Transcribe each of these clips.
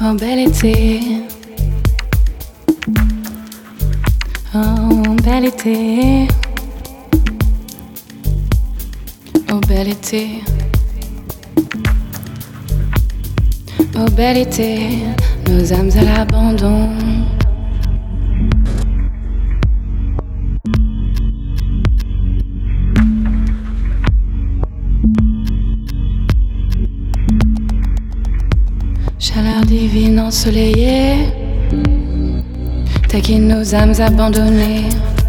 Oh bel été, oh bel été, oh bel été, oh bel été, nos âmes à l'abandon. Chaleur divine ensoleillée, taquine nos âmes abandonnées.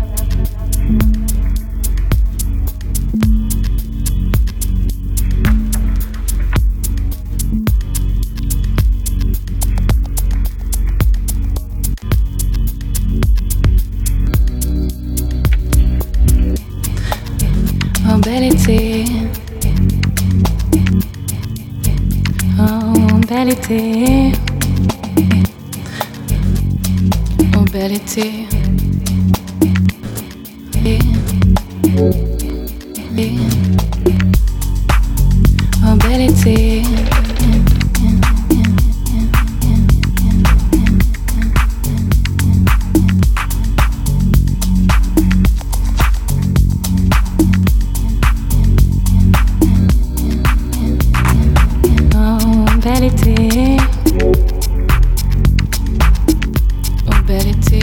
Oh bel été, oh bel été, oh bel été, oh bel été. Bel été, oh bel été,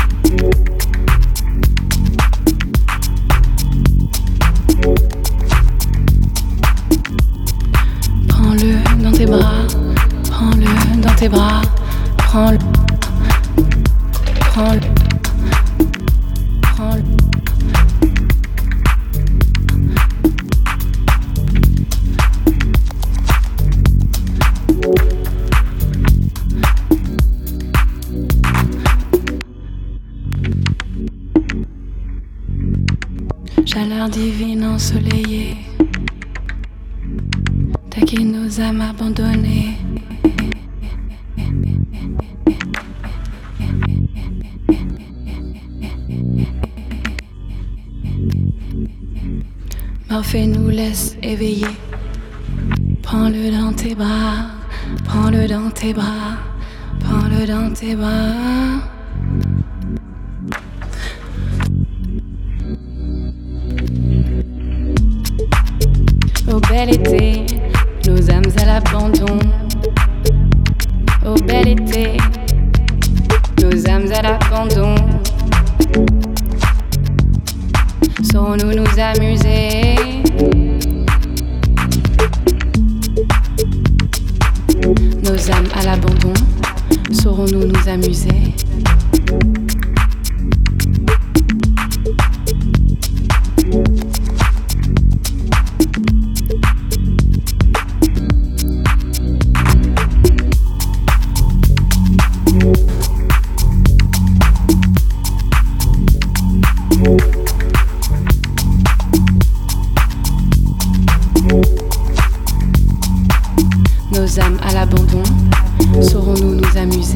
prends-le dans tes bras, prends-le dans tes bras, prends-le, prends-le, prends-le. Chaleur divine ensoleillée, taquine nos âmes abandonnées. Morphée nous laisse éveiller. Prends-le dans tes bras, prends-le dans tes bras, prends-le dans tes bras. Oh bel été, nos âmes à l'abandon. Oh bel été, nos âmes à l'abandon. Saurons-nous nous amuser? Nos âmes à l'abandon, saurons-nous nous amuser? Nos âmes à l'abandon, saurons-nous nous amuser?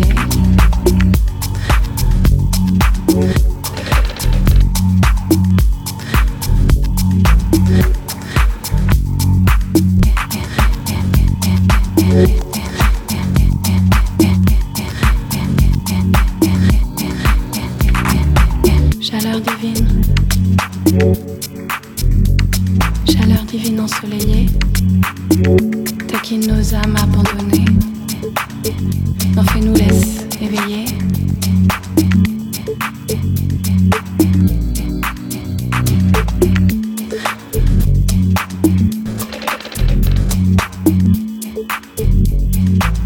Chaleur divine, chaleur divine ensoleillée, taquine nos âmes abandonnées. Morphée nous laisse éveiller.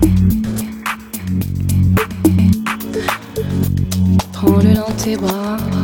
Prends-le dans tes bras,